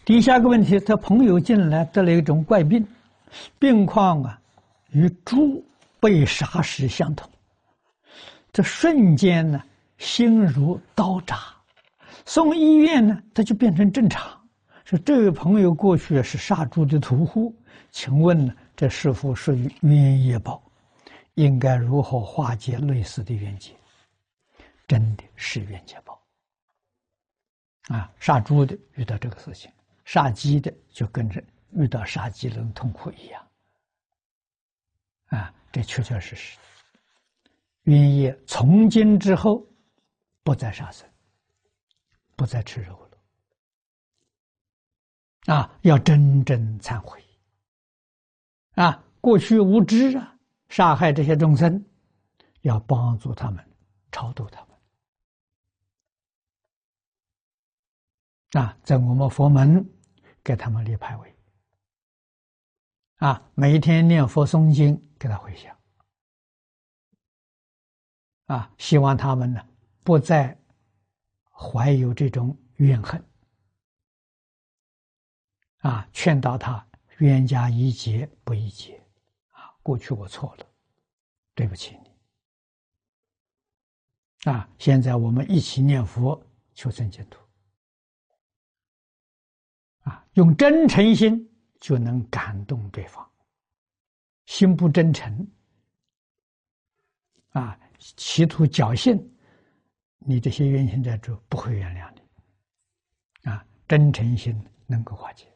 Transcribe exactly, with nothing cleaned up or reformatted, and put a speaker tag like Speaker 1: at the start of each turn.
Speaker 1: 第下个问题，他朋友进来得了一种怪病，病况啊与猪被杀时相同。这瞬间呢，心如刀扎，送医院呢，他就变成正常。说这位朋友过去是杀猪的屠户，请问呢，这是否属于冤业报？应该如何化解类似的冤结？真的是冤结报啊！杀猪的遇到这个事情，杀鸡的就跟着遇到杀鸡人痛苦一样啊！这确确实实，冤业从今之后不再杀生，不再吃肉了啊！要真正忏悔啊！过去无知啊，杀害这些众生，要帮助他们，超度他们。啊，在我们佛门给他们立牌位，啊，每一天念佛诵经给他回向，啊，希望他们呢不再怀有这种怨恨，啊，劝导他冤家宜解不宜结，啊，过去我错了，对不起你，啊，现在我们一起念佛求生净土。啊，用真诚心就能感动对方，心不真诚，啊，企图侥幸，你这些冤亲债主不会原谅你，啊，真诚心能够化解。